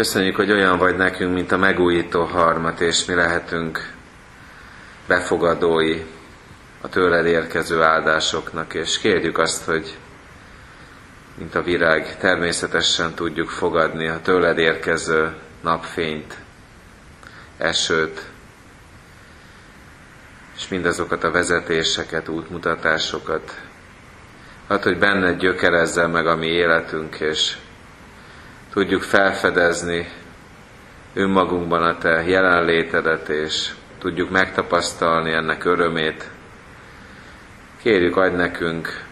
Köszönjük, hogy olyan vagy nekünk, mint a megújító harmat, és mi lehetünk befogadói a tőled érkező áldásoknak, és kérjük azt, hogy mint a virág, természetesen tudjuk fogadni a tőled érkező napfényt, esőt, és mindazokat a vezetéseket, útmutatásokat. Hát, hogy benned gyökerezzen meg a mi életünk, és tudjuk felfedezni önmagunkban a te jelenlétedet, és tudjuk megtapasztalni ennek örömét. Kérjük, adj nekünk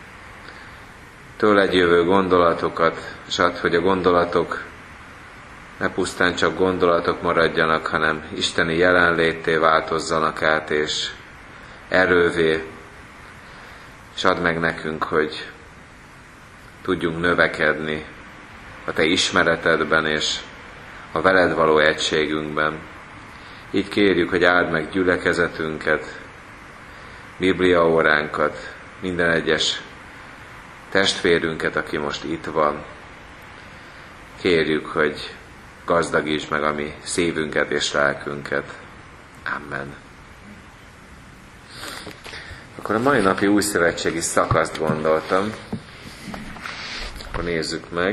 tőled jövő gondolatokat, és add, hogy a gondolatok ne pusztán csak gondolatok maradjanak, hanem isteni jelenlétté változzanak át, és erővé, és add meg nekünk, hogy tudjunk növekedni a te ismeretedben, és a veled való egységünkben. Így kérjük, hogy áld meg gyülekezetünket, bibliaóránkat, minden egyes testvérünket, aki most itt van. Kérjük, hogy gazdagítsd meg a mi szívünket és lelkünket. Amen. Akkor a mai napi újszövetségi szakaszt gondoltam. Akkor nézzük meg.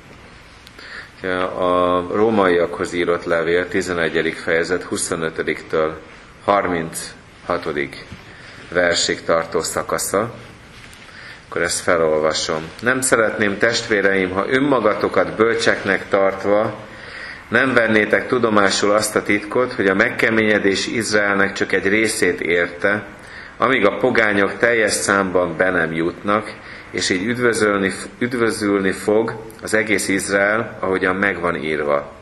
A rómaiakhoz írott levél 11. fejezet 25-től 36. versig tartó szakasza. Akkor ezt felolvasom. Nem szeretném, testvéreim, ha önmagatokat bölcseknek tartva nem vennétek tudomásul azt a titkot, hogy a megkeményedés Izraelnek csak egy részét érte, amíg a pogányok teljes számban be nem jutnak, és így üdvözülni fog az egész Izrael, ahogyan megvan írva.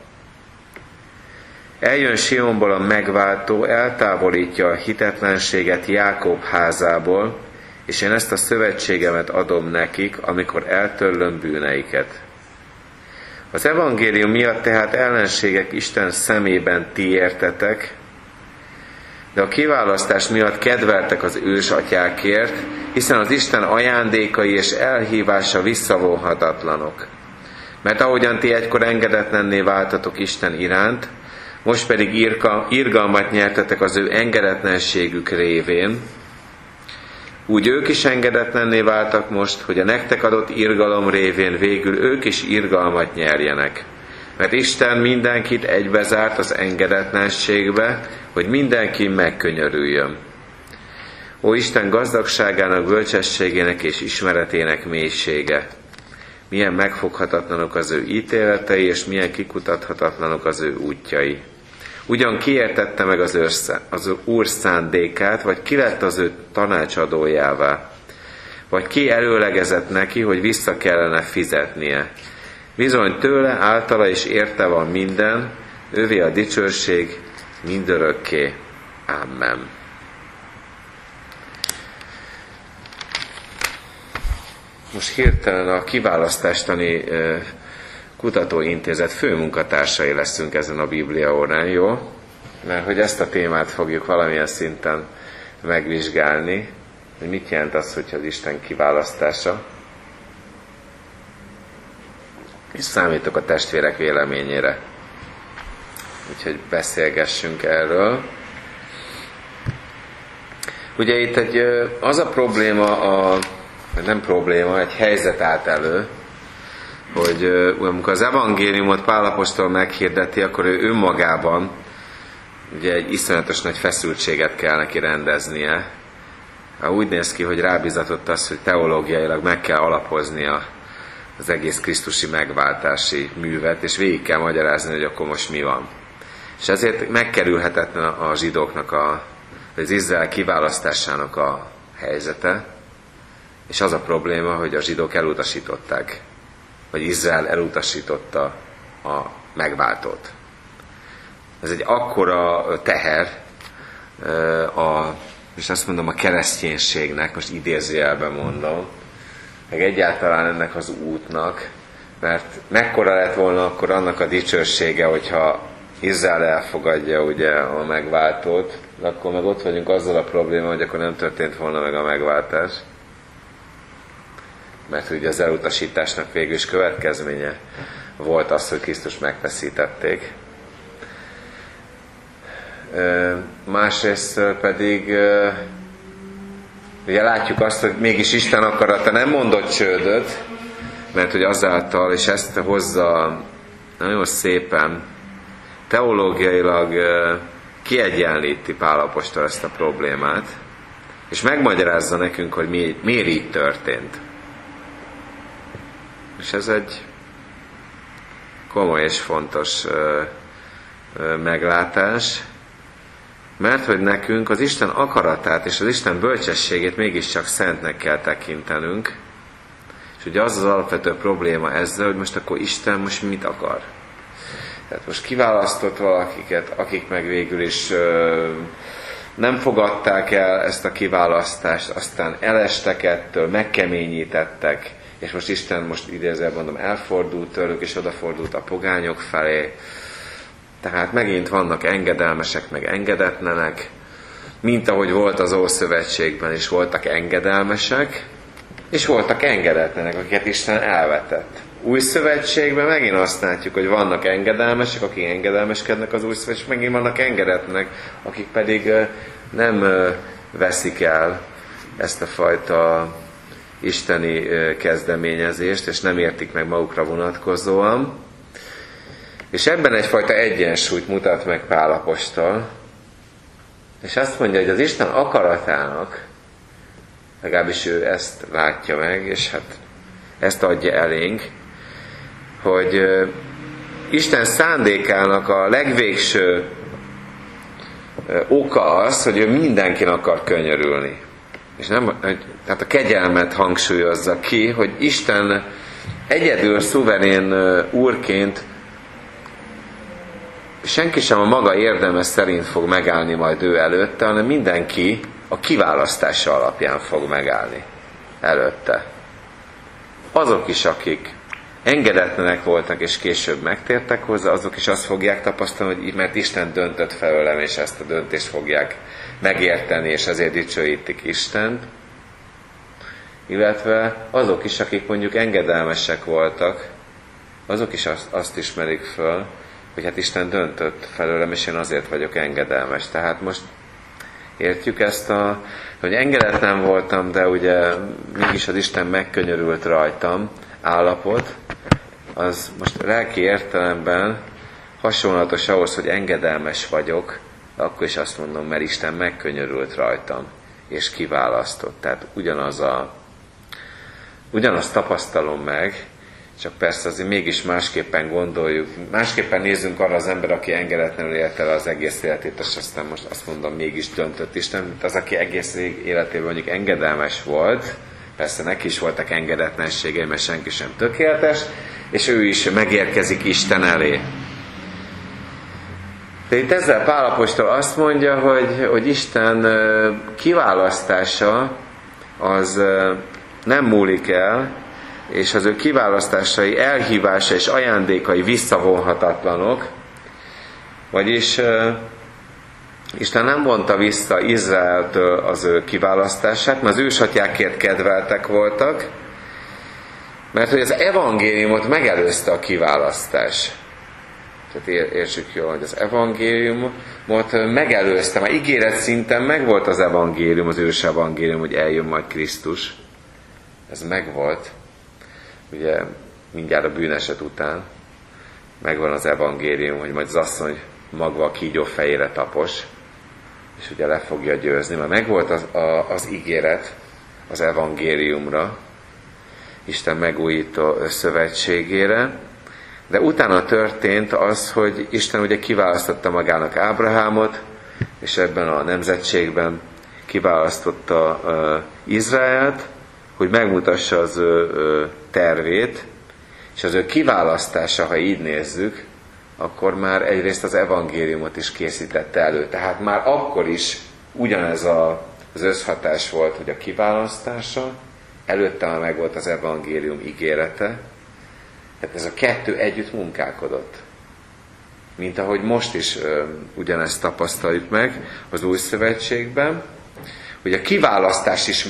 Eljön Sionból a megváltó, eltávolítja a hitetlenséget Jákob házából, és én ezt a szövetségemet adom nekik, amikor eltörlöm bűneiket. Az evangélium miatt tehát ellenségek Isten szemében ti értetek, de a kiválasztás miatt kedveltek az ősatyákért, hiszen az Isten ajándékai és elhívása visszavonhatatlanok. Mert ahogyan ti egykor engedetlenné váltatok Isten iránt, most pedig irgalmat nyertetek az ő engedetlenségük révén, úgy ők is engedetlenné váltak most, hogy a nektek adott irgalom révén végül ők is irgalmat nyerjenek. Mert Isten mindenkit egybezárt az engedetlenségbe, hogy mindenki megkönyörüljön. Ó Isten gazdagságának, bölcsességének és ismeretének mélysége! Milyen megfoghatatlanok az ő ítéletei, és milyen kikutathatatlanok az ő útjai. Ugyan ki értette meg az Úr szándékát, vagy ki lett az ő tanácsadójává? Vagy ki előlegezett neki, hogy vissza kellene fizetnie? Bizony tőle, általa és érte van minden, ővé a dicsőség mindörökké. Amen. Most hirtelen a kiválasztástani kutatóintézet főmunkatársai leszünk ezen a Biblia órán, jó? Mert hogy ezt a témát fogjuk valamilyen szinten megvizsgálni, hogy mit jelent az, hogyha az Isten kiválasztása. És számítok a testvérek véleményére. Úgyhogy beszélgessünk erről. Ugye itt az a probléma, nem probléma, egy helyzet állt elő, hogy amikor az evangéliumot Pál apostol meghirdeti, akkor ő önmagában ugye egy iszonyatos nagy feszültséget kell neki rendeznie. Úgy néz ki, hogy rábízatott az, hogy teológiailag meg kell alapoznia az egész krisztusi megváltási művet, és végig kell magyarázni, hogy akkor most mi van. És ezért megkerülhetetlen a zsidóknak, az Izrael kiválasztásának a helyzete, és az a probléma, hogy a zsidók elutasították, vagy Izrael elutasította a megváltót. Ez egy akkora teher, és azt mondom a kereszténységnek, most idézőjelben mondom, meg egyáltalán ennek az útnak, mert mekkora lett volna akkor annak a dicsősége, hogyha Izrael elfogadja ugye a megváltót, de akkor meg ott vagyunk azzal a probléma, hogy akkor nem történt volna meg a megváltás. Mert ugye az elutasításnak végül is következménye volt az, hogy Krisztust megfeszítették. Másrészt pedig ugye látjuk azt, hogy mégis Isten akarata nem mondott csődöt, mert hogy azáltal, és ezt hozza nagyon szépen, teológiailag kiegyenlíti Pál apostol ezt a problémát, és megmagyarázza nekünk, hogy miért így történt. És ez egy komoly és fontos meglátás, mert hogy nekünk az Isten akaratát és az Isten bölcsességét mégiscsak szentnek kell tekintenünk, és ugye az alapvető probléma ezzel, hogy most akkor Isten most mit akar. Tehát most kiválasztott valakiket, akik meg végül is nem fogadták el ezt a kiválasztást, aztán elestek ettől, megkeményítettek, és most Isten, most idézőjelben mondom, elfordult tőlük, és odafordult a pogányok felé. Tehát megint vannak engedelmesek, meg engedetlenek, mint ahogy volt az Ószövetségben is, voltak engedelmesek, és voltak engedetlenek, akiket Isten elvetett. Új Szövetségben megint azt látjuk, hogy vannak engedelmesek, akik engedelmeskednek az Új Szövetségben, megint vannak engedetlenek, akik pedig nem veszik el ezt a fajta isteni kezdeményezést, és nem értik meg magukra vonatkozóan. És ebben egyfajta egyensúlyt mutat meg Pál apostol, és azt mondja, hogy az Isten akaratának, legalábbis ő ezt látja meg, és hát ezt adja elénk, hogy Isten szándékának a legvégső oka az, hogy ő mindenkin akar könyörülni. És nem, tehát a kegyelmet hangsúlyozza ki, hogy Isten egyedül szuverén úrként senki sem a maga érdeme szerint fog megállni majd ő előtte, hanem mindenki a kiválasztása alapján fog megállni előtte. Azok is, akik engedetlenek voltak és később megtértek hozzá, azok is azt fogják tapasztalni, hogy mert Isten döntött felőlem, és ezt a döntést fogják megérteni, és ezért dicsőítik Istent. Illetve azok is, akik mondjuk engedelmesek voltak, azok is azt ismerik föl, hogy hát Isten döntött felőlem, és én azért vagyok engedelmes. Tehát most értjük ezt, hogy engedetlen voltam, de ugye mégis az Isten megkönyörült rajtam állapot, az most lelki értelemben hasonlatos ahhoz, hogy engedelmes vagyok, de akkor is azt mondom, mert Isten megkönyörült rajtam, és kiválasztott. Tehát ugyanazt tapasztalom meg, csak persze azért mégis másképpen gondoljuk, másképpen nézzünk arra az ember, aki engedetlenül élte el az egész életét, és aztán most azt mondom, mégis döntött Isten, mint az, aki egész életében mondjuk engedelmes volt, persze neki is voltak engedetlenségei, mert senki sem tökéletes, és ő is megérkezik Isten elé. De itt ezzel Pál apostol azt mondja, hogy Isten kiválasztása az nem múlik el, és az ő kiválasztásai, elhívása és ajándékai visszavonhatatlanok, vagyis Isten nem vonta vissza Izraeltől az ő kiválasztását, mert az ősatyákért kedveltek voltak, mert hogy az evangéliumot megelőzte a kiválasztás. Tehát értsük jól, hogy az evangéliumot megelőzte, már ígéret szinten megvolt az evangélium, az ős evangélium, hogy eljön majd Krisztus. Ez megvolt. Ugye mindjárt a bűneset után megvan az evangélium, hogy majd az asszony magva a kígyó fejére tapos, és ugye le fogja győzni, mert megvolt az ígéret az evangéliumra, Isten megújító szövetségére, de utána történt az, hogy Isten ugye kiválasztotta magának Ábrahámot, és ebben a nemzetségben kiválasztotta Izraelt, hogy megmutassa az ő tervét, és az ő kiválasztása, ha így nézzük, akkor már egyrészt az evangéliumot is készítette elő. Tehát már akkor is ugyanez az összhatás volt, hogy a kiválasztása, előtte már megvolt az evangélium ígérete, tehát ez a kettő együtt munkálkodott. Mint ahogy most is ugyanezt tapasztaljuk meg az Új Szövetségben, hogy a kiválasztás is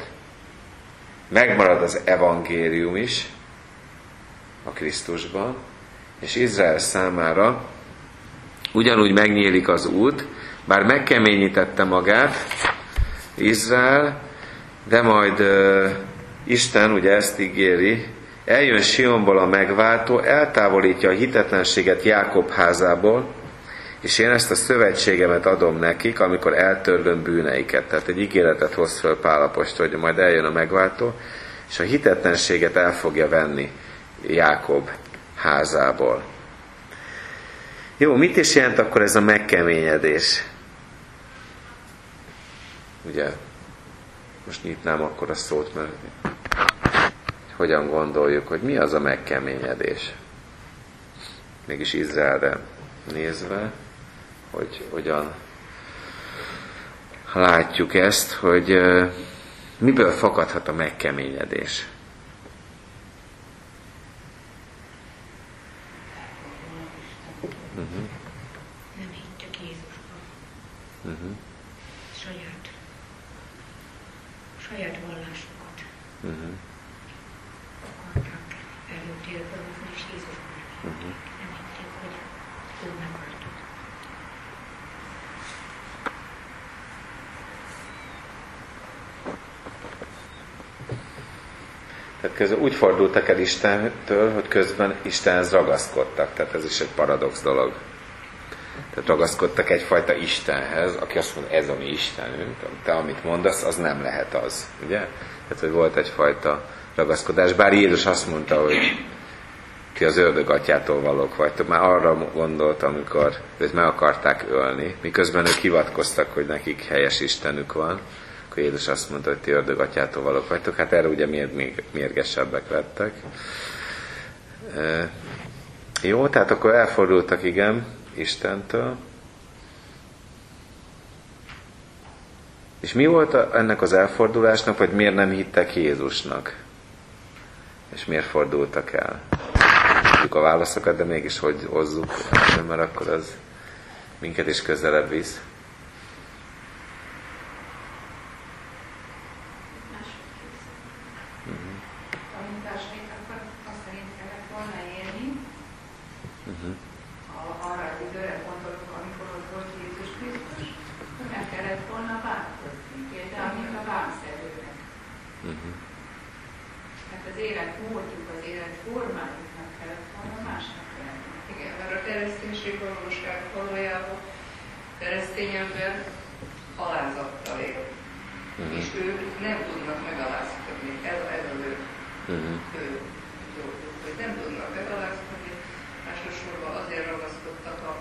megmarad az evangélium is a Krisztusban, és Izrael számára ugyanúgy megnyílik az út, bár megkeményítette magát Izrael, de majd Isten ugye ezt ígéri, eljön Sionból a megváltó, eltávolítja a hitetlenséget Jákob házából, és én ezt a szövetségemet adom nekik, amikor eltörlöm bűneiket. Tehát egy ígéretet hoz föl Pál apostol, hogy majd eljön a megváltó, és a hitetlenséget el fogja venni Jákob házából. Jó, mit is jelent akkor ez a megkeményedés? Ugye, most nyitnám akkor a szót, mert hogyan gondoljuk, hogy mi az a megkeményedés? Mégis Izraelre nézve, hogy hogyan látjuk ezt, hogy miből fakadhat a megkeményedés. Nem hittek Jézusban. Saját vallásukat akarták előtérbe hozni, és Jézusban nem hitték, hogy ő megváltott. Tehát közben úgy fordultak el Istentől, hogy közben Istenhez ragaszkodtak. Tehát ez is egy paradox dolog. Tehát ragaszkodtak egyfajta Istenhez, aki azt mondja, ez a mi Istenünk, te amit mondasz, az nem lehet az. Ugye? Tehát, hogy volt egyfajta ragaszkodás. Bár Jézus azt mondta, hogy ti az ördög atyától valók vagytok. Már arra gondolt, amikor őt meg akarták ölni, miközben ők hivatkoztak, hogy nekik helyes Istenük van. Akkor Jézus azt mondta, hogy ti ördög atyától valók vagytok. Hát erre ugye még mérgesebbek lettek. Jó, tehát akkor elfordultak, igen, Istentől. És mi volt ennek az elfordulásnak, vagy miért nem hittek Jézusnak? És miért fordultak el? Tudjuk a válaszokat, de mégis hogy hozzuk, mert akkor az minket is közelebb visz. Keresztény ember alázattal él. És ők nem tudnak megalázkodni. Ez az ő dolguk, hogy nem tudnak megalázkodni. Elsősorban azért ragaszkodtak az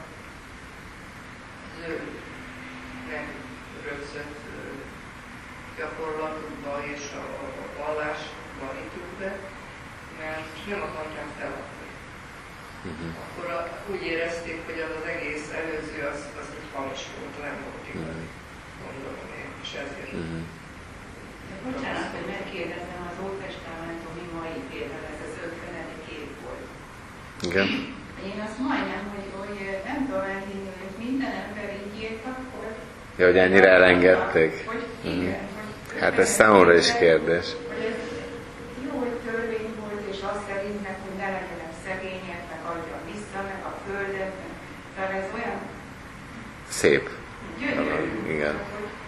ő megrögzött gyakorlatukba és a vallásba hitükbe, mert nem akarták feladni. Akkor úgy érezték, hogy az egész előző az egy hamis volt, nem volt igaz. Gondolom én, és ezért. De bocsánat, hogy megkérdezem, az Ótestamentum mai például ez az 50. év volt. Igen. Én azt majdnem, hogy nem tudom elhinni, hogy minden ember így írtak, Ja, hogy ennyire elengedték. Hogy igen. Hát ez számomra is kérdés. Hogy ez jó, hogy törvény volt, és azt szerintnek, hogy ne legyenek szegények, meg adjon vissza, meg a földet, tehát ez olyan Szép. gyönyörű. Igen.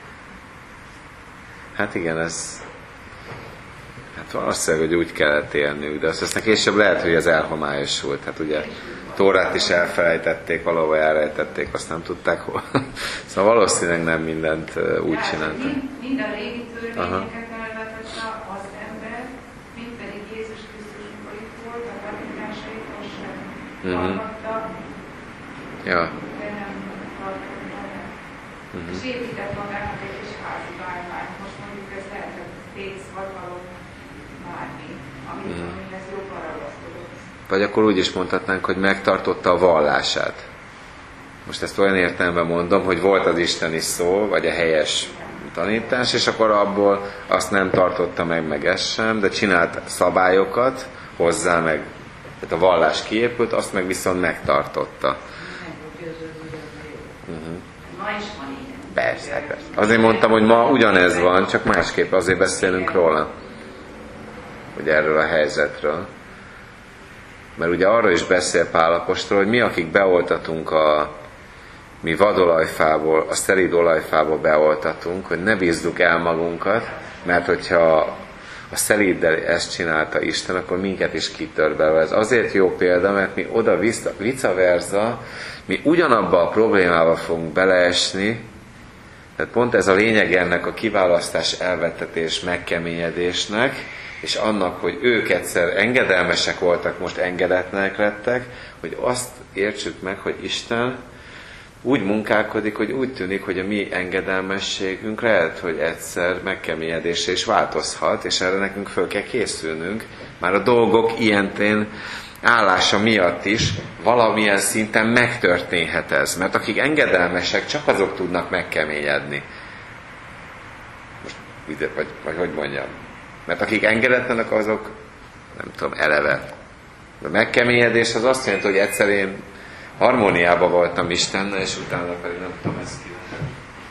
Hát igen, ez... Hát valószínűleg, hogy úgy kellett élniük, de aztán később lehet, hogy ez elhomályosult. Hát ugye Tórát is elfelejtették, valahol elrejtették, azt nem tudták hol. Szóval valószínűleg nem mindent úgy csináltak. Mind a régi törvényeket elvetette az ember, mind pedig Jézus Krisztus, mikor itt volt, a tanításaikat sem hallgatta, Ja. de nem tartotta el. És épített magának egy kis házi bálványt. Most mondjuk ez lehet, hogy pénz, hatalom, bármi, amihez jobban ragaszkodott. Vagy akkor úgy is mondhatnánk, hogy megtartotta a vallását. Most ezt olyan értelemben mondom, hogy volt az isteni szó, vagy a helyes tanítás, és akkor abból azt nem tartotta meg ez sem, de csinált szabályokat hozzá meg. Tehát a vallás kiépült, azt meg viszont megtartotta. Ma is van ilyen. Persze, persze. Azért mondtam, hogy ma ugyanez van, csak másképp azért beszélünk róla. Hogy erről a helyzetről. Mert ugye arról is beszél Pál apostol, hogy mi, akik beoltatunk mi vadolajfából, a szelíd olajfából beoltatunk, hogy ne bízzuk el magunkat, mert hogyha a szelíddel ezt csinálta Isten, akkor minket is kitör belőle. Ez azért jó példa, mert mi oda vice versa, mi ugyanabba a problémába fogunk beleesni, tehát pont ez a lényeg ennek a kiválasztás, elvettetés, megkeményedésnek, és annak, hogy ők egyszer engedelmesek voltak, most engedetlenek lettek, hogy azt értsük meg, hogy Isten úgy munkálkodik, hogy úgy tűnik, hogy a mi engedelmességünk lehet, hogy egyszer megkeményedésre is változhat, és erre nekünk föl kell készülnünk. Már a dolgok ilyentén állása miatt is valamilyen szinten megtörténhet ez. Mert akik engedelmesek, csak azok tudnak megkeményedni. Most ide, vagy hogy mondjam? Mert akik engedetlenek, azok, nem tudom, eleve. A megkeményedés az azt jelenti, hogy egyszer én harmóniában voltam Istennel, és utána pedig nem tudom ezt kívánni.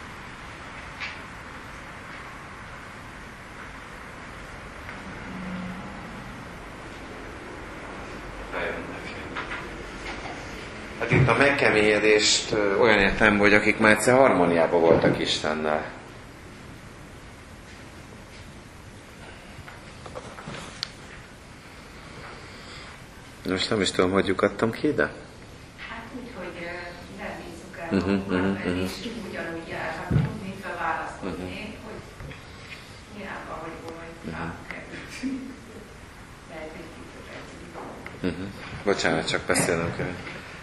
Hát itt a megkeményedést olyan értem, hogy akik már egyszer harmóniában voltak Istennel. Most nem is tudom, hogy lyukadtam ki ide? Hát úgy, hogy nem bízzuk el magunkat, és ugyanúgy járhatunk, mint a választotnék, hogy hiába, hogy ránk került. Lehet, hogy kitörhetünk. Bocsánat, csak beszélnem kell.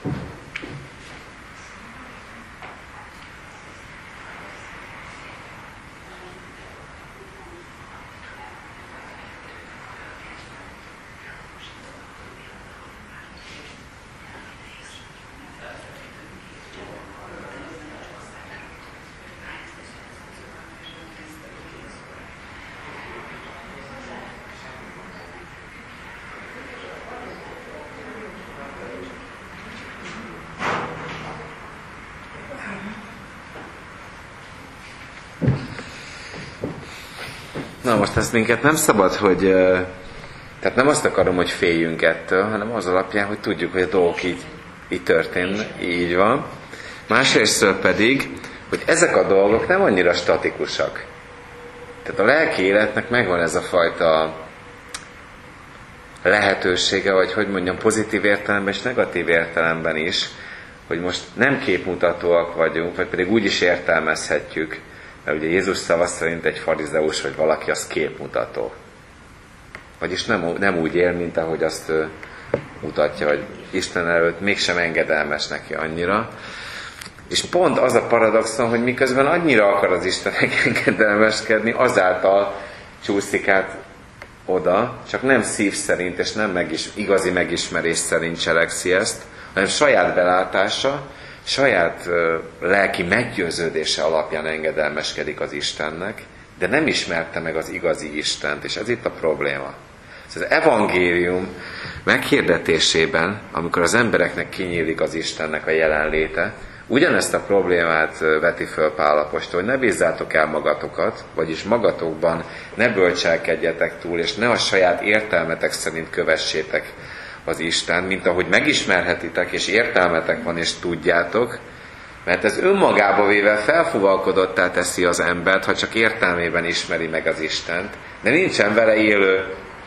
Na most ezt minket nem szabad, hogy... Tehát nem azt akarom, hogy féljünk ettől, hanem az alapján, hogy tudjuk, hogy a dolgok így történnek, így van. Másrésztről pedig, hogy ezek a dolgok nem annyira statikusak. Tehát a lelki életnek megvan ez a fajta lehetősége, vagy hogy mondjam, pozitív értelemben és negatív értelemben is, hogy most nem képmutatóak vagyunk, vagy pedig úgy is értelmezhetjük, mert ugye Jézus szava szerint egy farizeus, vagy valaki, az képmutató. Vagyis nem úgy él, mint ahogy azt mutatja, hogy Isten előtt mégsem engedelmes neki annyira. És pont az a paradoxon, hogy miközben annyira akar az Istennek engedelmeskedni, azáltal csúszik át oda, csak nem szív szerint, és nem igazi megismerés szerint cselekszi ezt, hanem saját belátása, saját lelki meggyőződése alapján engedelmeskedik az Istennek, de nem ismerte meg az igazi Istent, és ez itt a probléma. Az evangélium meghirdetésében, amikor az embereknek kinyílik az Istennek a jelenléte, ugyanezt a problémát veti föl Pál apostol, hogy ne bízzátok el magatokat, vagyis magatokban ne bölcselkedjetek túl, és ne a saját értelmetek szerint kövessétek az Isten, mint ahogy megismerhetitek, és értelmetek van, és tudjátok, mert ez önmagába véve felfúvalkodottá teszi az embert, ha csak értelmében ismeri meg az Istent, de nincsen vele élő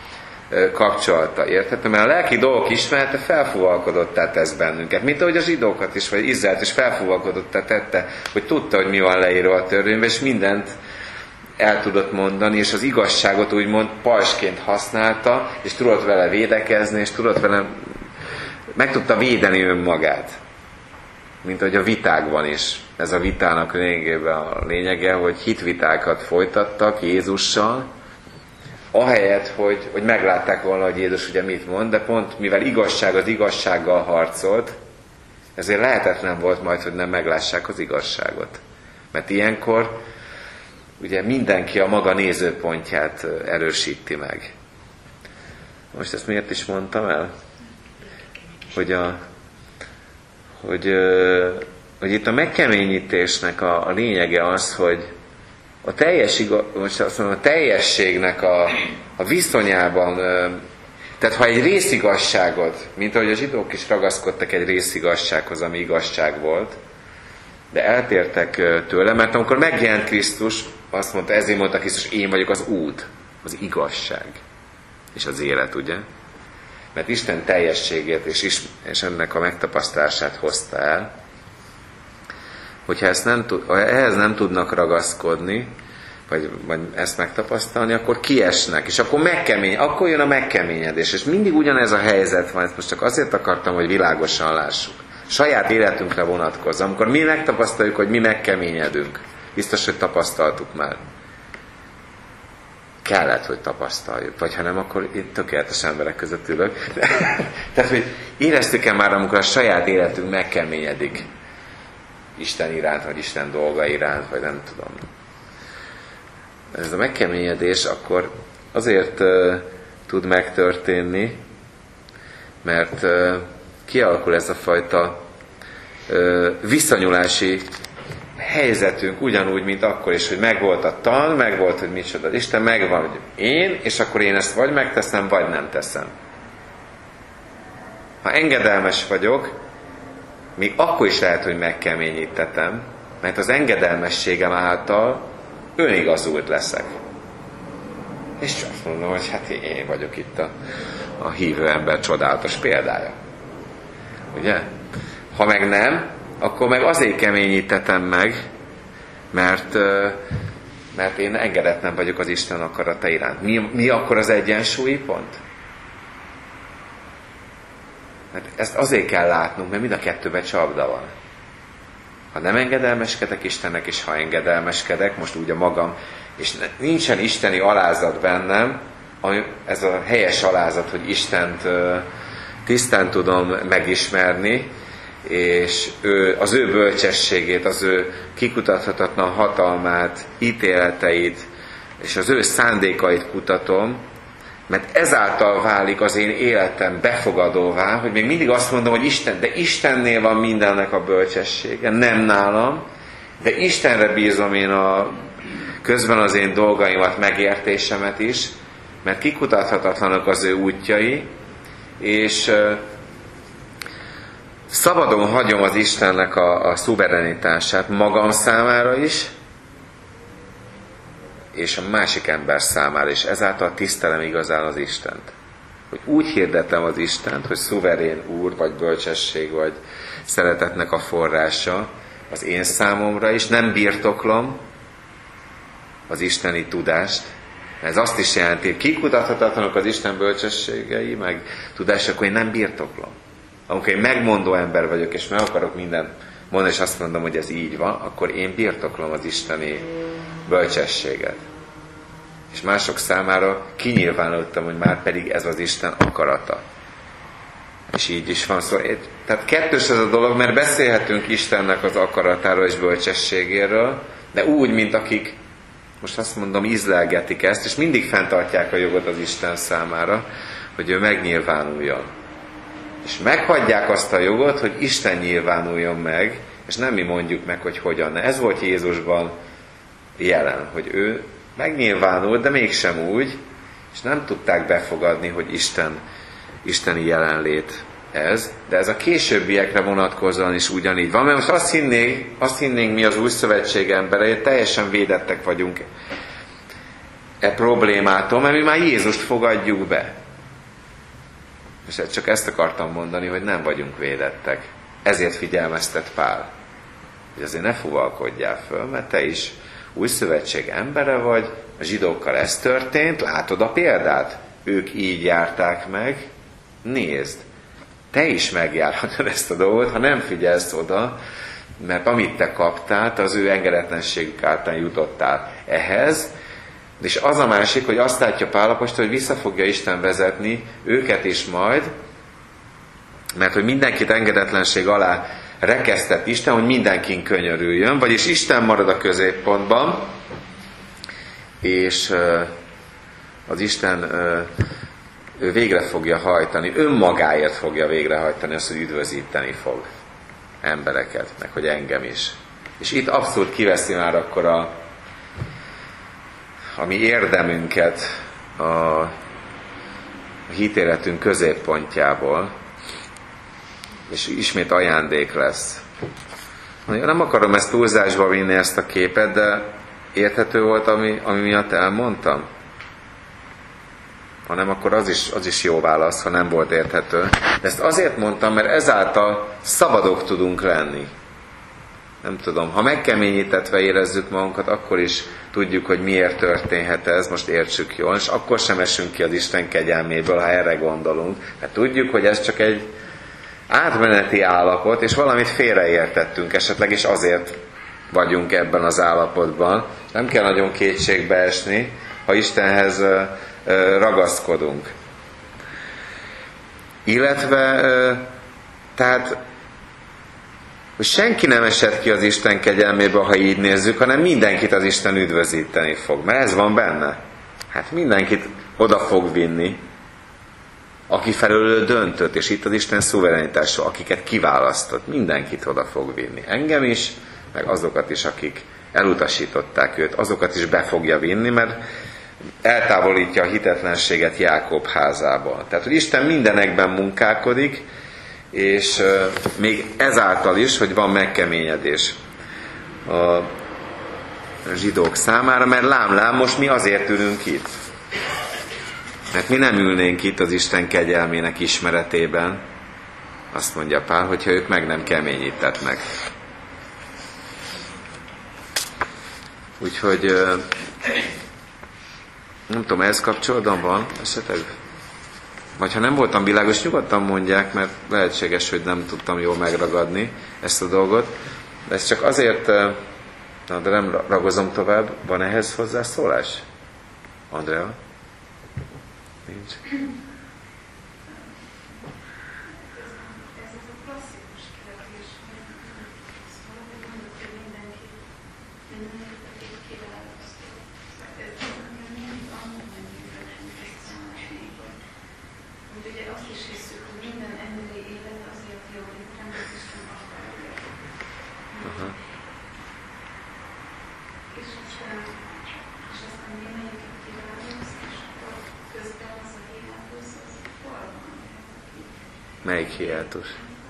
kapcsolata, érthető? Mert a lelki dolgok ismerete felfúvalkodottá tesz bennünket, mint ahogy a zsidókat is, vagy Izraelt is felfúvalkodottá tette, hogy tudta, hogy mi van leírva a törvényben, és mindent el tudott mondani, és az igazságot úgymond pajsként használta, és tudott vele védekezni, és tudott vele, meg tudta védeni önmagát. Mint ahogy a vitákban is. Ez a vitának lényegében a lényege, hogy hitvitákat folytattak Jézussal, ahelyett, hogy meglátták volna, hogy Jézus ugye mit mond, de pont mivel igazság az igazsággal harcolt, ezért lehetetlen volt majd, hogy nem meglássák az igazságot. Mert ilyenkor ugye mindenki a maga nézőpontját erősíti meg. Most ezt miért is mondtam el? Hogy itt a megkeményítésnek a lényege az, hogy a teljességnek a viszonyában Tehát ha egy részigazságot, mint ahogy a zsidók is ragaszkodtak egy részigazsághoz, ami igazság volt, de eltértek tőle, mert amikor megjelent Krisztus, azt mondta, ezért mondta Krisztus, én vagyok az út, az igazság és az élet, ugye? Mert Isten teljességét és ennek a megtapasztalását hozta el. Hogyha ehhez nem tudnak ragaszkodni, vagy ezt megtapasztalni, akkor kiesnek, és akkor jön a megkeményedés, és mindig ugyanez a helyzet van, ezt most csak azért akartam, hogy világosan lássuk. Saját életünkre vonatkozza, amikor mi megtapasztaljuk, hogy mi megkeményedünk. Biztos, hogy tapasztaltuk már. Kellett, hogy tapasztaljuk, vagy ha nem, akkor én tökéletes emberek között ülök. Tehát, hogy éreztük-e már, amikor a saját életünk megkeményedik Isten iránt, vagy Isten dolga iránt, vagy nem tudom. Ez a megkeményedés akkor azért tud megtörténni, mert kialakul ez a fajta visszanyulási helyzetünk ugyanúgy, mint akkor is, hogy megvolt a tan, megvolt, hogy micsoda Isten, megvan, hogy én, és akkor én ezt vagy megteszem, vagy nem teszem. Ha engedelmes vagyok, még akkor is lehet, hogy megkeményítetem, mert az engedelmességem által önigazult leszek. És azt mondom, hogy hát én vagyok itt a hívő ember csodálatos példája. Ugye? Ha meg nem, akkor meg azért keményítetem meg, mert én engedetlen vagyok az Isten akarata iránt. Mi akkor az egyensúlyi pont? Mert ezt azért kell látnunk, mert mind a kettőben csapda van. Ha nem engedelmeskedek Istennek, és ha engedelmeskedek, most úgy a magam, és nincsen isteni alázat bennem, ez a helyes alázat, hogy Istent tisztán tudom megismerni, és az ő bölcsességét, az ő kikutathatatlan hatalmát, ítéleteit, és az ő szándékait kutatom, mert ezáltal válik az én életem befogadóvá, hogy még mindig azt mondom, hogy de Istennél van mindennek a bölcsessége, nem nálam, de Istenre bízom én közben az én dolgaimat, megértésemet is, mert kikutathatatlanok az ő útjai, és szabadon hagyom az Istennek a szuverenitását magam számára is, és a másik ember számára is. Ezáltal tisztelem igazán az Istent. Hogy úgy hirdetem az Istent, hogy szuverén úr, vagy bölcsesség, vagy szeretetnek a forrása az én számomra is. Nem birtoklom az isteni tudást. Ez azt is jelenti, hogy kikutathatatlanok az Isten bölcsességei, meg tudás, akkor én nem birtoklom. Amikor én megmondó ember vagyok, és meg akarok mindent mondani, és azt mondom, hogy ez így van, akkor én birtoklom az isteni bölcsességet. És mások számára kinyilvánultam, hogy már pedig ez az Isten akarata. És így is van. Szóval, tehát kettős ez a dolog, mert beszélhetünk Istennek az akaratáról és bölcsességéről, de úgy, mint akik, most azt mondom, ízlelgetik ezt, és mindig fenntartják a jogot az Isten számára, hogy ő megnyilvánuljon. És meghagyják azt a jogot, hogy Isten nyilvánuljon meg, és nem mi mondjuk meg, hogy hogyan. Ez volt Jézusban jelen, hogy ő megnyilvánult, de mégsem úgy, és nem tudták befogadni, hogy isteni jelenlét ez, de ez a későbbiekre vonatkozóan is ugyanígy van, mert most azt hinnénk mi az új szövetség emberei, hogy teljesen védettek vagyunk problémától, mert mi már Jézust fogadjuk be. És csak ezt akartam mondani, hogy nem vagyunk védettek. Ezért figyelmeztet Pál, hogy azért ne fuvalkodjál föl, mert te is új szövetség embere vagy, a zsidókkal ez történt, látod a példát? Ők így járták meg, nézd, te is megjárhatod ezt a dolgot, ha nem figyelsz oda, mert amit te kaptál, az ő engedetlenségük által jutottál ehhez, és az a másik, hogy azt látja Pál apostol, hogy vissza fogja Isten vezetni őket is majd, mert hogy mindenkit engedetlenség alá rekesztett Isten, hogy mindenkin könyörüljön, vagyis Isten marad a középpontban, és az Isten ő végre fogja hajtani, önmagáért fogja végrehajtani azt, hogy üdvözíteni fog embereket, meg hogy engem is. És itt abszolút kiveszi már akkor a mi érdemünket a hitéletünk középpontjából, és ismét ajándék lesz. Nem akarom ezt túlzásba vinni, ezt a képet, de érthető volt, ami miatt elmondtam? Ha nem, akkor az is jó válasz, ha nem volt érthető. De ezt azért mondtam, mert ezáltal szabadok tudunk lenni. Nem tudom, ha megkeményítetve érezzük magunkat, akkor is tudjuk, hogy miért történhet ez, most értsük jól, és akkor sem esünk ki az Isten kegyelméből, ha erre gondolunk. Mert tudjuk, hogy ez csak egy átmeneti állapot, és valamit félreértettünk esetleg, és azért vagyunk ebben az állapotban. Nem kell nagyon kétségbe esni, ha Istenhez ragaszkodunk. Illetve, tehát, hogy senki nem esett ki az Isten kegyelméből, ha így nézzük, hanem mindenkit az Isten üdvözíteni fog. Mert ez van benne. Hát mindenkit oda fog vinni, aki felől döntött, és itt az Isten szuverenitása, akiket kiválasztott, mindenkit oda fog vinni. Engem is, meg azokat is, akik elutasították őt, azokat is be fogja vinni, mert eltávolítja a hitetlenséget Jákob házából. Tehát, hogy Isten mindenekben munkálkodik, és még ezáltal is, hogy van megkeményedés a zsidók számára, mert lám, most mi azért ülünk itt. Mert mi nem ülnénk itt az Isten kegyelmének ismeretében, azt mondja Pál, hogyha ők meg nem keményítetnek. Úgyhogy nem tudom, ehhez kapcsolatban van esetleg? Vagy ha nem voltam világos, nyugodtan mondják, mert lehetséges, hogy nem tudtam jól megragadni ezt a dolgot. De ez csak azért, de nem ragozom tovább. Van ehhez hozzászólás? Andrea? Nincs. Melyik hiátus?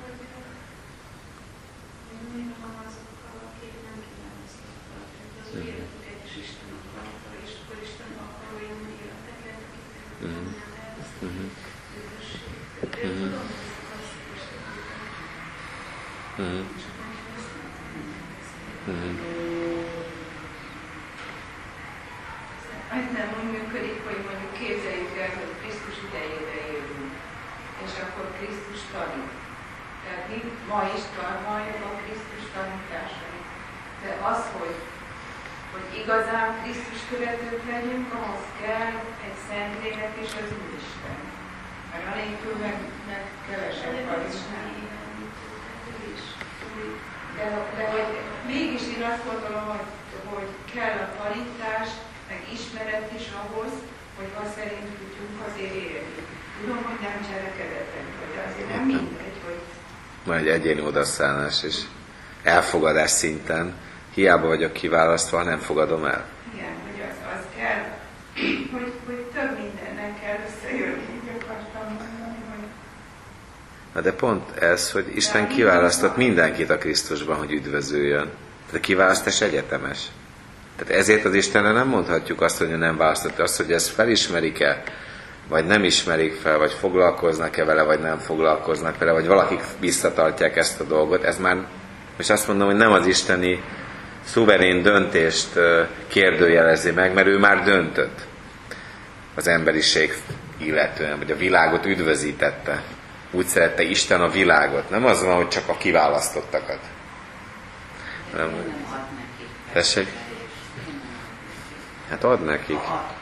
Ez nem úgy működik, hogy mondjuk képzeljük el, hogy Krisztus idejébe élünk, és akkor Krisztus tanít. Tehát mi ma is tanuljuk a Krisztus tanításait. De az, hogy igazán Krisztus követők legyünk, ahhoz kell egy Szentlélek és az Úristen. Mert anélkül meg kevesebb van is. De hogy mégis én azt gondolom, hogy kell a tanítás, meg ismeret is ahhoz, hogy az szerint tudjunk azért élni. Tudom, hogy nem cselekedetek, de azért nem mindegy, hogy... Van egy egyéni odaszállás és elfogadás szinten. Hiába vagyok kiválasztva, nem fogadom el. Igen, hogy az kell, hogy több mindennek kell összejönni, így akartam mondani, hogy... Na de pont ez, hogy Isten kiválasztott mindenkit a Krisztusban, hogy üdvözüljön. De a kiválasztás egyetemes. Tehát ezért az Istenre nem mondhatjuk azt, hogy nem választott, azt, hogy ezt felismerik-e, vagy nem ismerik fel, vagy foglalkoznak-e vele, vagy nem foglalkoznak vele, vagy valakik visszatartják ezt a dolgot. Ez már, és azt mondom, hogy nem az isteni szuverén döntést kérdőjelezi meg, mert ő már döntött az emberiség illetően, vagy a világot üdvözítette. Úgy szerette Isten a világot. Nem az van, hogy csak a kiválasztottakat. Nem. Tessék? Hát ad nekik.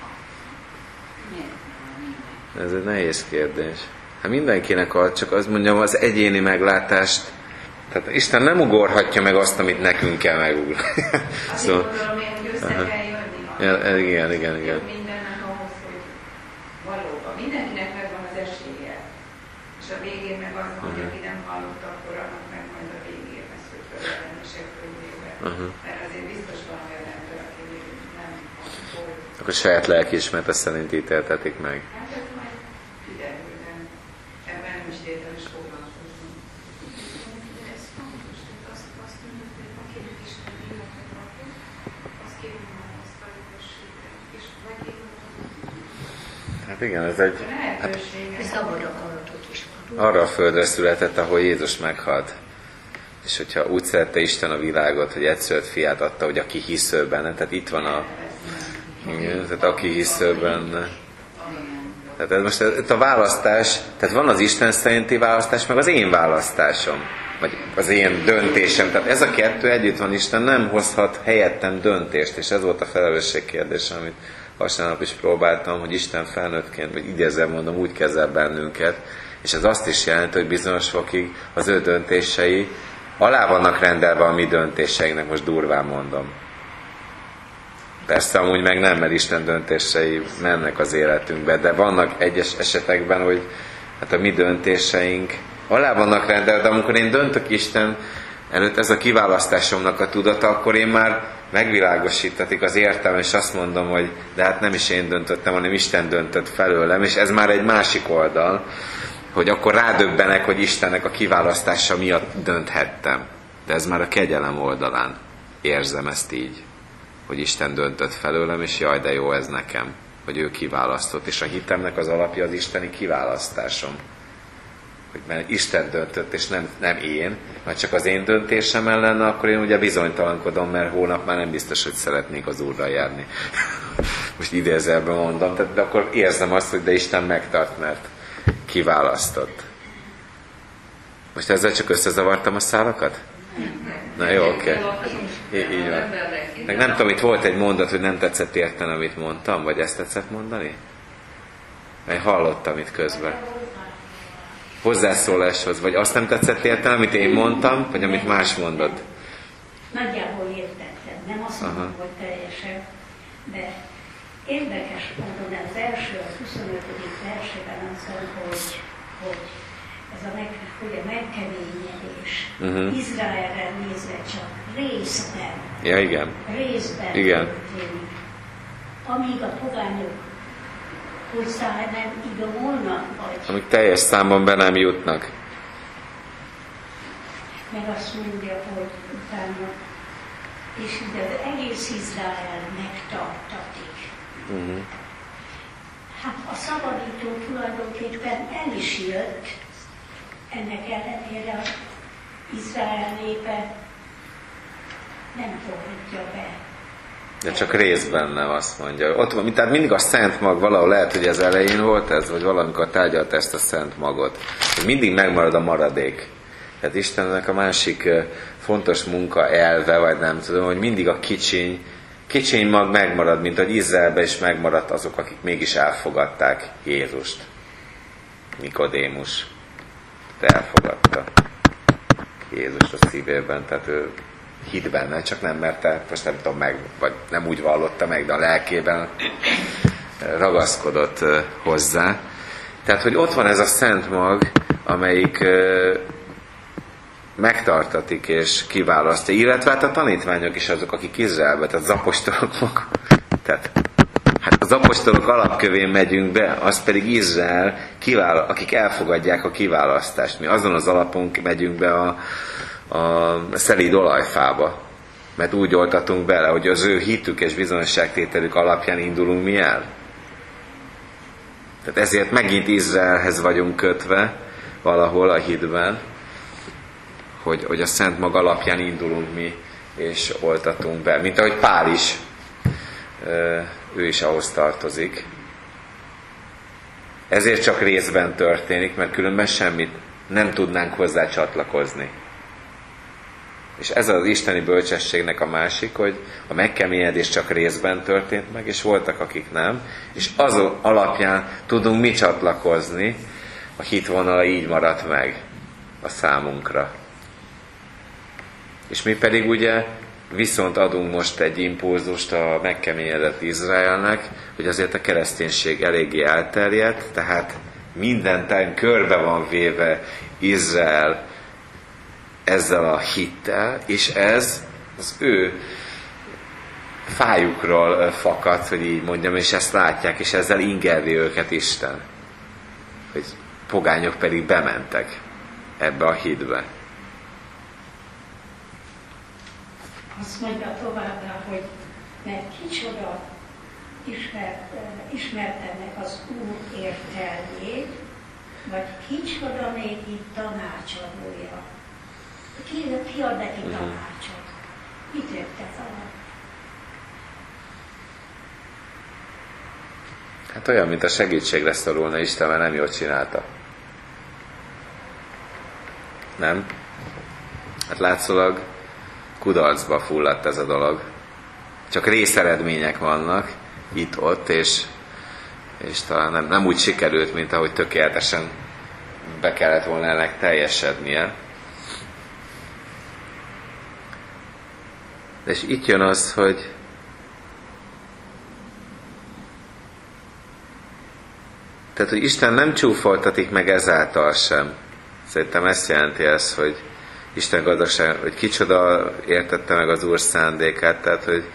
Ez egy nehéz kérdés. Hát mindenkinek ad, csak azt mondjam, az egyéni meglátást. Tehát Isten nem ugorhatja meg azt, amit nekünk kell megugrani. Szóval, gondolom, hogy össze kell jönni. Igen. Mindennek ahhoz, hogy valóban mindenkinek megvan az esélye. És a végén meg az van, hogy aki nem hallott, akkor annak meg majd a végén lesz, hogy felelősek könyvében. Mert azért biztos van olyan ember, aki nem volt. Akkor saját lelkiismerete szerint ítéltetik meg. Hát ez majd üdes. Hát igen, ez egy... Szabad akaratot is. Arra a földre született, ahol Jézus meghalt. És hogyha úgy szerette Isten a világot, hogy egyszülött fiát adta, hogy aki hisz ő benne, tehát itt van a... Igen, tehát aki hisz ő benne. Tehát ez most a választás, tehát van az Isten szerinti választás, meg az én választásom. Vagy az én döntésem. Tehát ez a kettő együtt van, Isten nem hozhat helyettem döntést. És ez volt a felelősség kérdése, amit vasárnap is próbáltam, hogy Isten felnőttként, vagy idézve mondom, úgy kezel bennünket. És ez azt is jelenti, hogy bizonyos fokig az ő döntései alá vannak rendelve a mi döntéseinknek, most durván mondom. Persze amúgy meg nem, mert Isten döntései mennek az életünkbe, de vannak egyes esetekben, hogy hát a mi döntéseink alá vannak rendelve, de amikor én döntök Isten előtt, ez a kiválasztásomnak a tudata, akkor én már megvilágosítatik az értelme, és azt mondom, hogy de hát nem is én döntöttem, hanem Isten döntött felőlem, és ez már egy másik oldal, hogy akkor rádöbbenek, hogy Istennek a kiválasztása miatt dönthettem. De ez már a kegyelem oldalán. Érzem ezt így, hogy Isten döntött felőlem, és jaj, de jó ez nekem, hogy ő kiválasztott. És a hitemnek az alapja az isteni kiválasztásom. Hogy mert Isten döntött, és nem én, ha csak az én döntésem lenne, akkor én ugye bizonytalankodom, mert hónap már nem biztos, hogy szeretnék az Úrral járni. Most idézőjelben mondom, de akkor érzem azt, hogy de Isten megtart, mert kiválasztott. Most ezzel csak összezavartam a szálakat? Na jó, oké. Így van. Meg nem tudom, itt volt egy mondat, hogy nem tetszett érteni, amit mondtam, vagy ezt tetszett mondani? Mert hallottam itt közben. Hozzászóláshoz, vagy azt nem tetszett érteni, amit én mondtam, vagy amit más mondott? Nagyjából értettem, nem azt mondom, hogy teljesen, de érdekes módon az első, az 25. versében az van, hogy ez a megkeményedés Izraelre nézve csak részben. Ja, igen. Részben igen. történik. Amíg a pogányok hozzá nem idomolnak, vagy... Amíg teljes számban be nem jutnak. Meg azt mondja, hogy utána, és ide az egész Izrael megtartatik. Hát a szabadító tulajdonképpen el is jött, ennek ellenére az Izrael népe nem fordítja be. De csak részben nem, azt mondja. Ott van, tehát mindig a szent mag, valahol lehet, hogy az elején volt ez, vagy valamikor tárgyalt ezt a szent magot. Mindig megmarad a maradék. Tehát Istennek a másik fontos munka elve, vagy nem tudom, hogy mindig a kicsiny mag megmarad, mint hogy Izraelben is megmaradt azok, akik mégis elfogadták Jézust. Nikodémus elfogadta Jézust a szívében, tehát ő hitt benne, csak nem merte, most nem tudom meg, vagy nem úgy vallotta meg, de a lelkében ragaszkodott hozzá. Tehát, hogy ott van ez a szent mag, amelyik megtartatik és kiválasztja, illetve hát a tanítványok is azok, akik Izraelbe, tehát az apostolok, tehát hát az apostolok alapkövén megyünk be, az pedig Izrael, akik elfogadják a kiválasztást. Mi azon az alapon megyünk be a szelíd olajfába, mert úgy oltatunk bele, hogy az ő hitük és bizonyosságtételük alapján indulunk mi el. Tehát ezért megint Izraelhez vagyunk kötve valahol a hitben, hogy a Szent Mag alapján indulunk mi, és oltatunk be. Mint ahogy Pál is, ő is ahhoz tartozik. Ezért csak részben történik, mert különben semmit nem tudnánk hozzá csatlakozni. És ez az isteni bölcsességnek a másik, hogy a megkeményedés csak részben történt meg, és voltak, akik nem, és az alapján tudunk mi csatlakozni, a hitvonala így maradt meg a számunkra. És mi pedig ugye viszont adunk most egy impulzust a megkeményedett Izraelnek, hogy azért a kereszténység eléggé elterjedt, tehát mindenten körbe van véve Izrael ezzel a hittel, és ez az ő fájukról fakad, hogy így mondjam, és ezt látják, és ezzel ingerli őket Isten. Hogy pogányok pedig bementek ebbe a hitbe. Azt mondja továbbá, hogy mert kicsoda ismerte meg az Úr értelmét, vagy kicsoda még itt tanácsadója? Ki ad neki tanácsot? Mit értek alatt? Hát olyan, mint a segítségre szorulna Isten, mert nem jól csinálta. Nem? Hát látszólag kudarcba fulladt ez a dolog. Csak részeredmények vannak itt-ott, és talán nem úgy sikerült, mint ahogy tökéletesen be kellett volna ennek teljesednie. És itt jön az, hogy Isten nem csúfoltatik meg ezáltal sem. Szerintem ezt jelenti ez, hogy Isten gazdagság, hogy kicsoda értette meg az Úr szándékát, tehát, hogy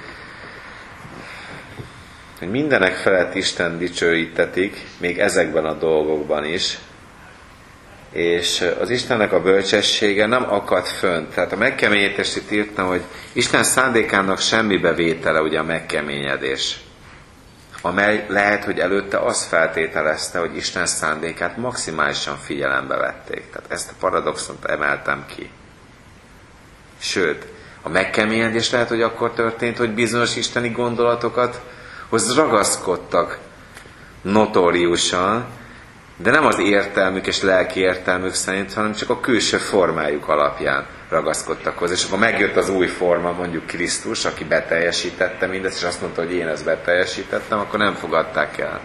mindenek felett Isten dicsőítetik, még ezekben a dolgokban is, és az Istennek a bölcsessége nem akad fönt. Tehát a megkeményítést itt írtam, hogy Isten szándékának semmi bevétele ugye a megkeményedés, amely lehet, hogy előtte azt feltételezte, hogy Isten szándékát maximálisan figyelembe vették. Tehát ezt a paradoxont emeltem ki. Sőt, a megkeményedés lehet, hogy akkor történt, hogy bizonyos isteni gondolatokat ragaszkodtak notóriusan, de nem az értelmük és lelki értelmük szerint, hanem csak a külső formájuk alapján ragaszkodtak hozzá. És akkor megjött az új forma, mondjuk Krisztus, aki beteljesítette mindezt, és azt mondta, hogy én ezt beteljesítettem, akkor nem fogadták el.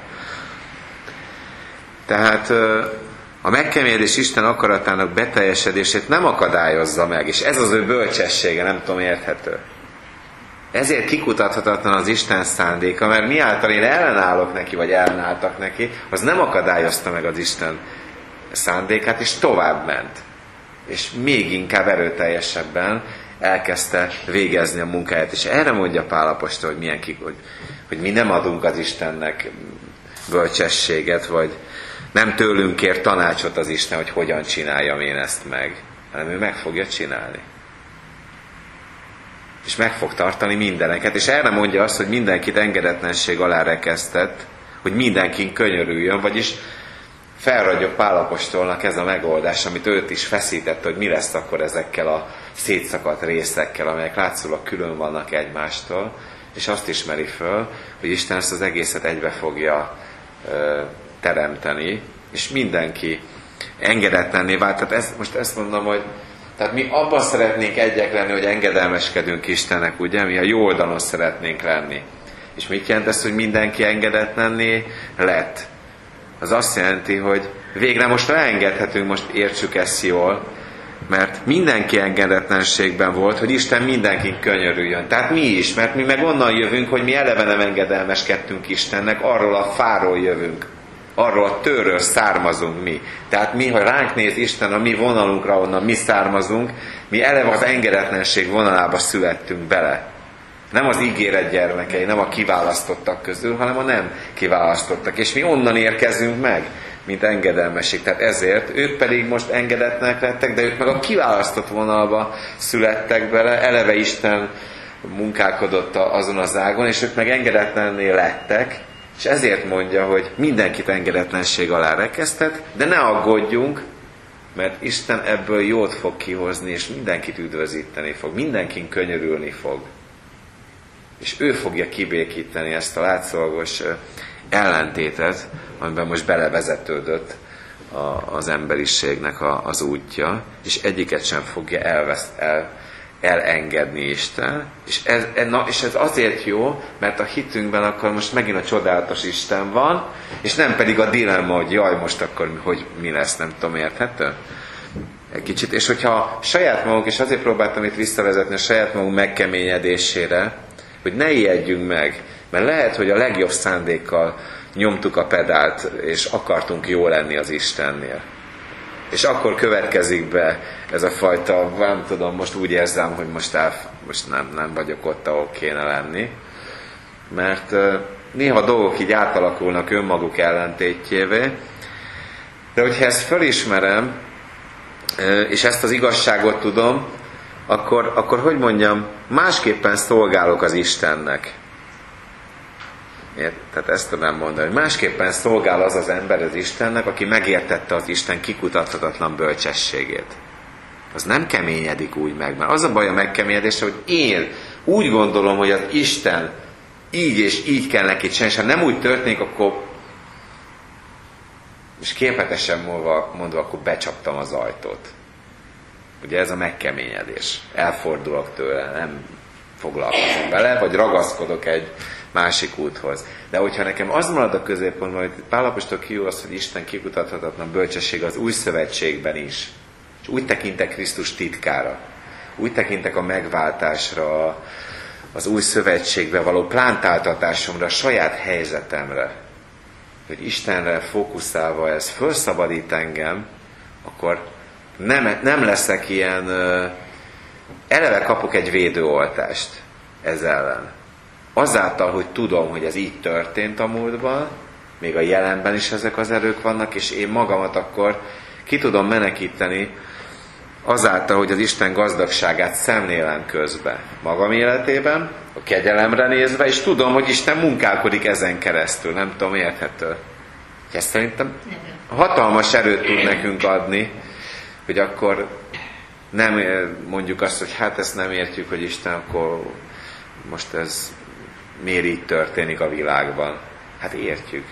Tehát a megkeményedés Isten akaratának beteljesedését nem akadályozza meg, és ez az ő bölcsessége, nem tudom, érthető. Ezért kikutathatatlan az Isten szándéka, mert miáltal én ellenállok neki, vagy ellenálltak neki, az nem akadályozta meg az Isten szándékát, és tovább ment. És még inkább erőteljesebben elkezdte végezni a munkáját. És erre mondja Pál apostol, hogy mi nem adunk az Istennek bölcsességet, vagy nem tőlünk kér tanácsot az Isten, hogy hogyan csináljam én ezt meg, hanem ő meg fogja csinálni. És meg fog tartani mindeneket, és erre mondja azt, hogy mindenkit engedetlenség alá rekesztett, hogy mindenkin könyörüljön, vagyis felragyog Pál apostolnak ez a megoldás, amit őt is feszítette, hogy mi lesz akkor ezekkel a szétszakadt részekkel, amelyek látszólag külön vannak egymástól, és azt ismeri föl, hogy Isten ezt az egészet egybe fogja teremteni, és mindenki engedetlenné vált. Tehát most ezt mondom, hogy tehát mi abban szeretnénk egyek lenni, hogy engedelmeskedünk Istennek, ugye? Mi a jó oldalon szeretnénk lenni. És mit jelent ez, hogy mindenki engedetlenné lett? Az azt jelenti, hogy végre most leengedhetünk, most értsük ezt jól, mert mindenki engedetlenségben volt, hogy Isten mindenkin könyörüljön. Tehát mi is, mert mi meg onnan jövünk, hogy mi eleve nem engedelmeskedtünk Istennek, arról a fáról jövünk. Arról a tőről származunk mi. Tehát mi, ha ránk néz Isten a mi vonalunkra, onnan mi származunk, mi eleve az engedetlenség vonalába születtünk bele. Nem az ígéret gyermekei, nem a kiválasztottak közül, hanem a nem kiválasztottak. És mi onnan érkezünk meg, mint engedelmesség. Tehát ezért ők pedig most engedetlenek lettek, de ők meg a kiválasztott vonalba születtek bele, eleve Isten munkálkodott azon az ágon, és ők meg engedetlenné lettek, és ezért mondja, hogy mindenkit engedetlenség alá rekesztett, de ne aggódjunk, mert Isten ebből jót fog kihozni, és mindenkit üdvözíteni fog, mindenkin könyörülni fog. És ő fogja kibékíteni ezt a látszólagos ellentétet, amiben most belevezetődött az emberiségnek az útja, és egyiket sem fogja elengedni Isten, és ez azért jó, mert a hitünkben akkor most megint a csodálatos Isten van, és nem pedig a dilemma, hogy jaj, most akkor hogy mi lesz, nem tudom, érthető? Egy kicsit, és hogyha saját magunk, és azért próbáltam itt visszavezetni a saját magunk megkeményedésére, hogy ne ijedjünk meg, mert lehet, hogy a legjobb szándékkal nyomtuk a pedált, és akartunk jó lenni az Istennél. És akkor következik be ez a fajta, nem tudom, most úgy érzem, hogy most nem vagyok ott, ahol kéne lenni. Mert néha dolgok így átalakulnak önmaguk ellentétjévé, de hogyha ezt fölismerem, és ezt az igazságot tudom, akkor hogy mondjam, másképpen szolgálok az Istennek. Tehát ezt tudom mondani. Másképpen szolgál az az ember az Istennek, aki megértette az Isten kikutathatatlan bölcsességét. Az nem keményedik úgy meg, mert az a baj a megkeményedésre, hogy én úgy gondolom, hogy az Isten így és így kell neki csinálni, és ha nem úgy történik, akkor és képletesen mondva, akkor becsaptam az ajtót. Ugye ez a megkeményedés. Elfordulok tőle, nem foglalkozom vele, vagy ragaszkodok egy másik úthoz. De hogyha nekem az marad a középpontban, hogy Pál apostol kiúr az, hogy Isten kikutathatatlan bölcsesség az új szövetségben is, és úgy tekintek Krisztus titkára, úgy tekintek a megváltásra, az új szövetségbe való plántáltatásomra, a saját helyzetemre, hogy Istenre fókuszálva ez felszabadít engem, akkor nem leszek ilyen, eleve kapok egy védőoltást ez ellen. Azáltal, hogy tudom, hogy ez így történt a múltban, még a jelenben is ezek az erők vannak, és én magamat akkor ki tudom menekíteni azáltal, hogy az Isten gazdagságát szemlélem közben magam életében, a kegyelemre nézve, és tudom, hogy Isten munkálkodik ezen keresztül. Nem tudom, érthető. Ez szerintem hatalmas erőt tud nekünk adni, hogy akkor nem mondjuk azt, hogy hát ezt nem értjük, hogy Isten, akkor most ez miért így történik a világban. Hát értjük.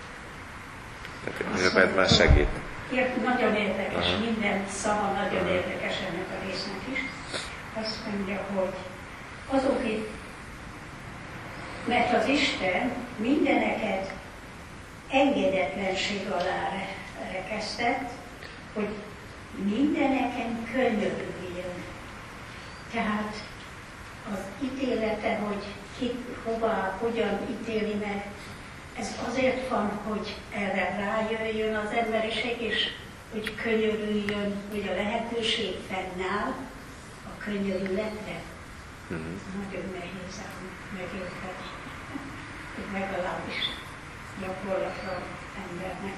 Tehát már segít. Nagyon érdekes, minden szava nagyon érdekes ennek a résznek is. Azt mondja, hogy azok itt, mert az Isten mindeneket engedetlenség alá rekesztett, hogy mindeneken könyörüljön. Tehát az ítélete, hogy ki, hová, hogyan ítéli meg, ez azért van, hogy erre rájöjjön az emberiség, és hogy könyörüljön, hogy a lehetőség fennáll a könyörületre. Nagyon nehéz megérteni, hogy legalábbis gyakorlatra embernek.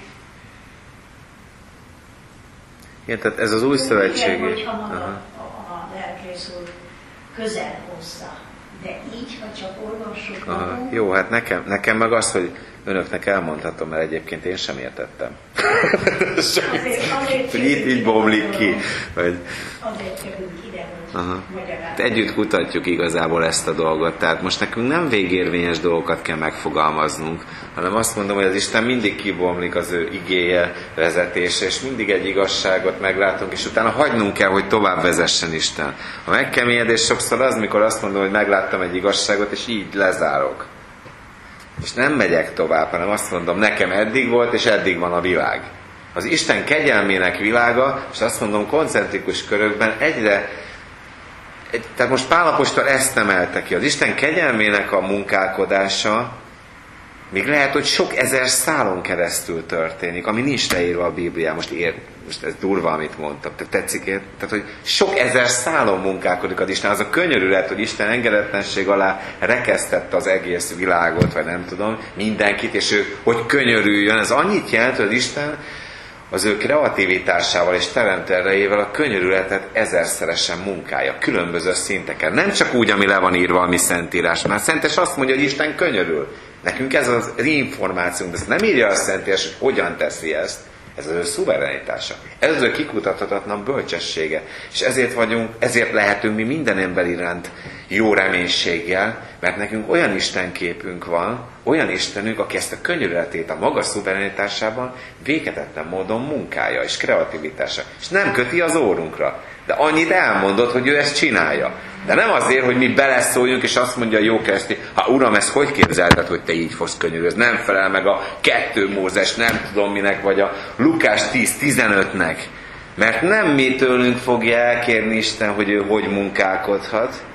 Igen, tehát ez az új szövetség. Igen, hogyha maga a lelkész úr közel hozza. De így, ha csak olvassuk magunk... Jó, hát nekem meg az, hogy önöknek elmondhatom, mert egyébként én sem értettem. Azért hogy így bomlik ki. Vagy... Azért jövünk ide, hogy magyarázni. Együtt kutatjuk igazából ezt a dolgot. Tehát most nekünk nem végérvényes dolgokat kell megfogalmaznunk, hanem azt mondom, hogy az Isten mindig kibomlik az ő igéje, vezetése, és mindig egy igazságot meglátunk, és utána hagynunk kell, hogy tovább vezessen Isten. A megkeményedés sokszor az, mikor azt mondom, hogy megláttam egy igazságot, és így lezárok. És nem megyek tovább, hanem azt mondom, nekem eddig volt, és eddig van a világ. Az Isten kegyelmének világa, és azt mondom, koncentrikus körökben tehát most Pál apostol ezt emelte ki. Az Isten kegyelmének a munkálkodása még lehet, hogy sok ezer szálon keresztül történik, ami nincs leírva a Bibliában. Most ez durva, amit mondtam. Tetszik? Tehát, hogy sok ezer szálon munkálkodik az Isten. Az a könyörület, hogy Isten engedetlenség alá rekesztette az egész világot, vagy nem tudom, mindenkit, és ő, hogy könyörüljön. Ez annyit jelent, hogy az Isten az ő kreativitásával és teremtő erejével a könyörületet ezerszeresen munkálja, különböző szinteken. Nem csak úgy, ami le van írva a mi Szentírás, mert Szentes azt mondja, hogy Isten könyörül. Nekünk ez az információnk, de ezt nem írja a Szentírás, hogy hogyan teszi ezt. Ez az ő szuverenitása. Ez az ő kikutathatatlan bölcsessége. És ezért lehetünk mi minden ember iránt jó reménységgel, mert nekünk olyan Istenképünk van, olyan Istenünk, aki ezt a könyörületét a maga szuverenitásában véghetetlen módon munkálja, és kreativitása. És nem köti az órunkra. De annyit elmondott, hogy ő ezt csinálja. De nem azért, hogy mi beleszóljunk, és azt mondja a jó keresztény, Uram, ezt hogy képzelted, hogy te így fogsz könyörözni? Nem felel meg a 2 Mózes, nem tudom minek, vagy a Lukás 10:15-nek. Mert nem mi tőlünk fogja elkérni Isten, hogy ő hogy munkálkodhat,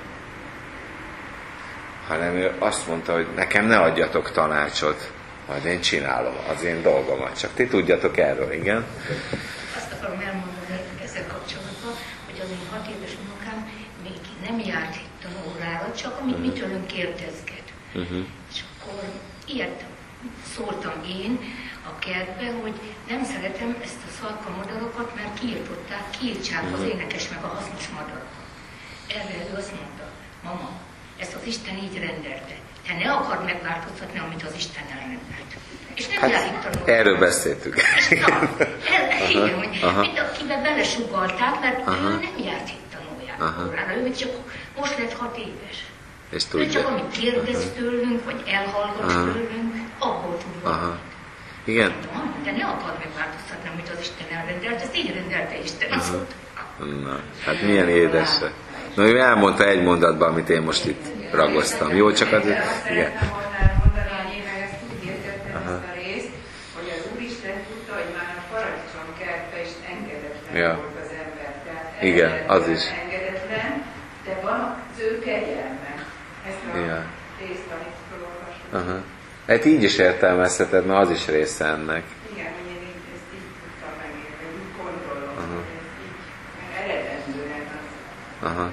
hanem ő azt mondta, hogy nekem ne adjatok tanácsot, majd én csinálom az én dolgomat. Csak ti tudjatok erről, igen? Azt akarom elmondani ezzel kapcsolatban, hogy az én 6 éves munkám még nem járt tanórára, csak amit mi tőlünk kérdezget. És akkor ilyet szóltam én a kertbe, hogy nem szeretem ezt a szalka madarakat, mert kiirtották, kiirtsák az énekes meg a hasznos madarakat. Erre ő azt mondta, mama, ezt az Isten így rendelte. te ne akard megváltoztatni, amit az Isten elrendelt. És nem jár itt tanulni. Erről beszéltük. Igen, hogy mindenkiben belesugalták, mert ő nem járt itt tanuljára. Ő csak most lett 6 éves. És ő tudja. csak amit kérdez tőlünk, vagy elhallgat tőlünk, abból tud valamit. Igen. De ne akard megváltoztatni, amit az Isten elrendelt, ezt így rendelte Isten. Azt mondta. Na, hát milyen édes. Na, ő elmondta egy mondatban, amit én most itt ragoztam. Jó, csak az... Igen. Azt Igen. szeretném mondani, hogy én meg ezt úgy értettem ezt a részt, hogy az Úristen tudta, hogy már a paradicsomkertbe is engedetlen volt az ember. Tehát igen, az is. Engedetlen, de van az ő kegyelme. Ezt a részt, amit felolvastam. Hát így is értelmezheted, mert az is része ennek. Igen, hogy én ezt így tudtam megérni, úgy gondolom, hogy ez így eredendően az.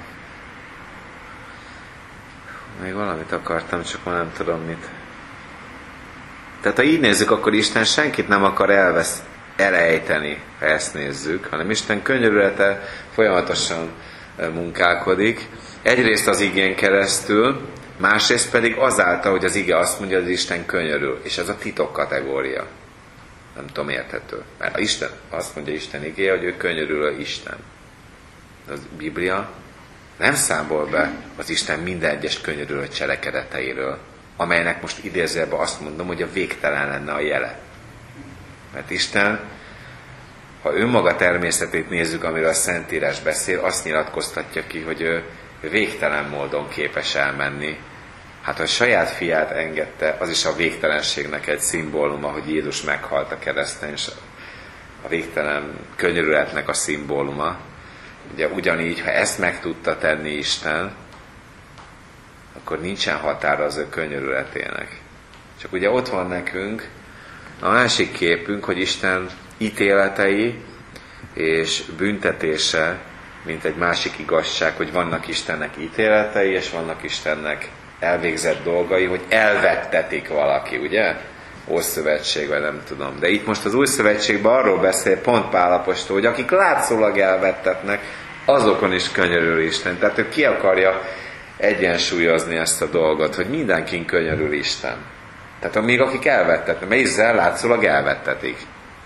Még valamit akartam, csak már nem tudom mit. Tehát ha így nézzük, akkor Isten senkit nem akar elejteni, ha ezt nézzük, hanem Isten könyörülete folyamatosan munkálkodik. Egyrészt az igén keresztül, másrészt pedig azáltal, hogy az ige azt mondja, hogy az Isten könyörül. És ez a titok kategória. Nem tudom, érthető. Mert Isten azt mondja Isten igéje, hogy ő könyörülő Isten. De a Biblia nem számol be az Isten minden egyes könyörülő cselekedeteiről, amelynek most idézőjelben azt mondom, hogy a végtelen lenne a jele. Mert Isten, ha önmaga természetét nézzük, amiről a Szentírás beszél, azt nyilatkoztatja ki, hogy ő végtelen módon képes elmenni. Hát, ha a saját fiát engedte, az is a végtelenségnek egy szimbóluma, hogy Jézus meghalt a kereszten, és a végtelen könyörületnek a szimbóluma. Ugye ugyanígy, ha ezt meg tudta tenni Isten, akkor nincsen határa az ő könyörületének. Csak ugye ott van nekünk a másik képünk, hogy Isten ítéletei és büntetése, mint egy másik igazság, hogy vannak Istennek ítéletei, és vannak Istennek elvégzett dolgai, hogy elvettetik valaki, ugye? Ószövetség, vagy nem tudom. De itt most az Új Szövetségben arról beszél pont Pál apostol, hogy akik látszólag elvettetnek, azokon is könyörül Isten. Tehát ő ki akarja egyensúlyozni ezt a dolgot, hogy mindenkin könyörül Isten. Tehát még akik elvettetnek, mert Izrael látszólag elvettetik.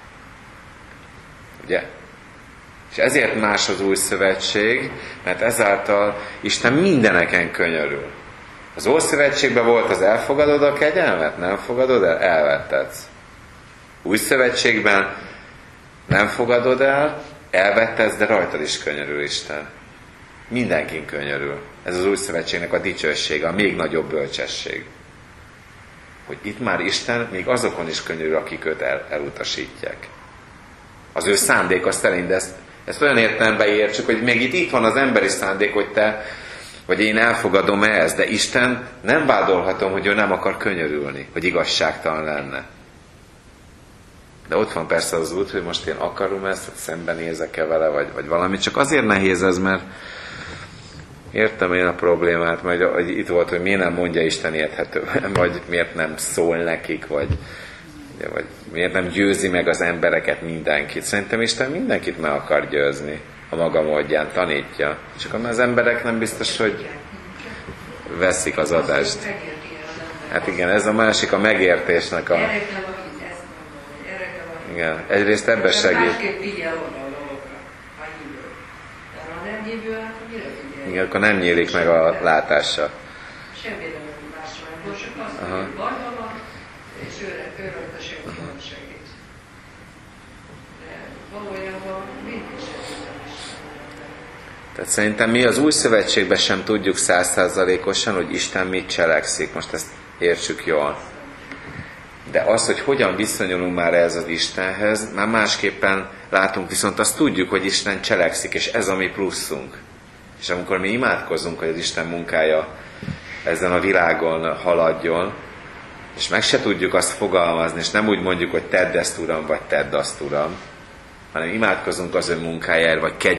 Ugye? És ezért más az Új Szövetség, mert ezáltal Isten mindeneken könyörül. Az Ószövetségben volt az elfogadod a kegyelmet? Nem fogadod el? Elvettetsz. Új Szövetségben nem fogadod el, elvettetsz, de rajtad is könyörül Isten. Mindenkin könyörül. Ez az Új Szövetségnek a dicsősége, a még nagyobb bölcsesség. Hogy itt már Isten még azokon is könyörül, akik őt elutasítják. Az ő szándéka szerint, de ezt olyan értelemben értsük, hogy még itt van az emberi szándék, hogy te vagy én elfogadom ezt, de Isten nem vádolhatom, hogy ő nem akar könyörülni, hogy igazságtalan lenne. De ott van persze az út, hogy most én akarom ezt, hogy szembenézek-e vele, vagy valami. Csak azért nehéz ez, mert értem én a problémát, majd hogy itt volt, hogy miért nem mondja Isten érthetően, vagy miért nem szól nekik, vagy miért nem győzi meg az embereket, mindenkit. Szerintem Isten mindenkit meg akar győzni. A maga módján tanítja. Csak az emberek nem biztos, hogy veszik az adást. Hát igen, ez a másik, a megértésnek a... Igen, egyrészt ebben segít. Igen, akkor nem nyílik meg a látása. Semmire nem másra, csak azt, hogy bajban van, és ő rajta senki nem segít. De valójában mindig segít. Tehát szerintem mi az Új Szövetségben sem tudjuk 100%-osan, hogy Isten mit cselekszik. Most ezt értsük jól. De az, hogy hogyan viszonyulunk már ez az Istenhez, már másképpen látunk, viszont azt tudjuk, hogy Isten cselekszik, és ez a mi pluszunk. És amikor mi imádkozunk, hogy az Isten munkája ezen a világon haladjon, és meg se tudjuk azt fogalmazni, és nem úgy mondjuk, hogy tedd ezt, Uram, vagy tedd azt, Uram, hanem imádkozunk az ő munkájáért, vagy